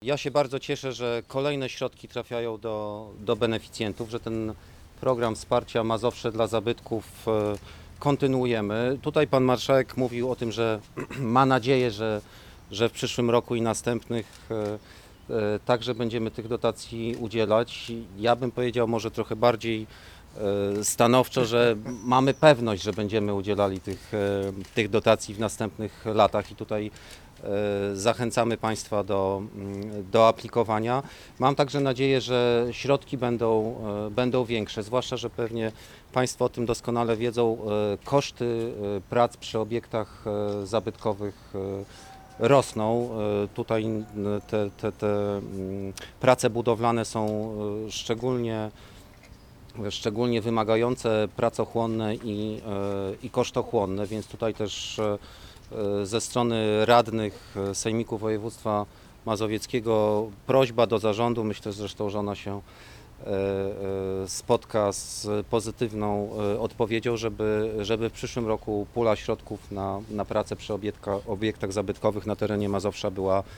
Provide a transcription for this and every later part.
Ja się bardzo cieszę, że kolejne środki trafiają do beneficjentów, że ten program wsparcia Mazowsze dla zabytków kontynuujemy. Tutaj pan marszałek mówił o tym, że ma nadzieję, że w przyszłym roku i następnych także będziemy tych dotacji udzielać. Ja bym powiedział może trochę bardziej stanowczo, że mamy pewność, że będziemy udzielali tych dotacji w następnych latach i tutaj zachęcamy Państwa do aplikowania. Mam także nadzieję, że środki będą większe, zwłaszcza, że pewnie Państwo o tym doskonale wiedzą. Koszty prac przy obiektach zabytkowych rosną. Tutaj te prace budowlane są szczególnie wymagające, pracochłonne i kosztochłonne, więc tutaj też ze strony radnych Sejmiku Województwa Mazowieckiego prośba do zarządu, myślę zresztą, że ona się spotka z pozytywną odpowiedzią, żeby w przyszłym roku pula środków na pracę przy obiektach zabytkowych na terenie Mazowsza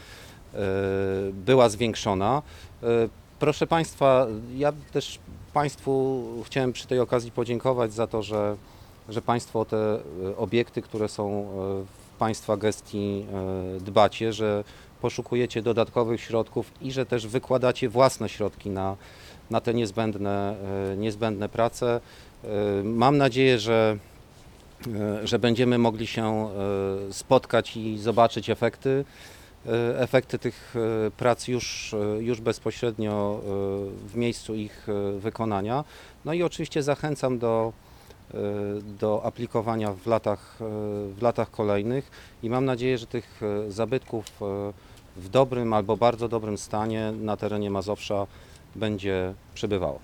była zwiększona. Proszę Państwa, ja też Państwu chciałem przy tej okazji podziękować za to, że Państwo o te obiekty, które są w Państwa gestii dbacie, że poszukujecie dodatkowych środków i że też wykładacie własne środki na te niezbędne prace. Mam nadzieję, że będziemy mogli się spotkać i zobaczyć efekty tych prac już bezpośrednio w miejscu ich wykonania. No i oczywiście zachęcam do aplikowania w latach kolejnych i mam nadzieję, że tych zabytków w dobrym albo bardzo dobrym stanie na terenie Mazowsza będzie przybywało.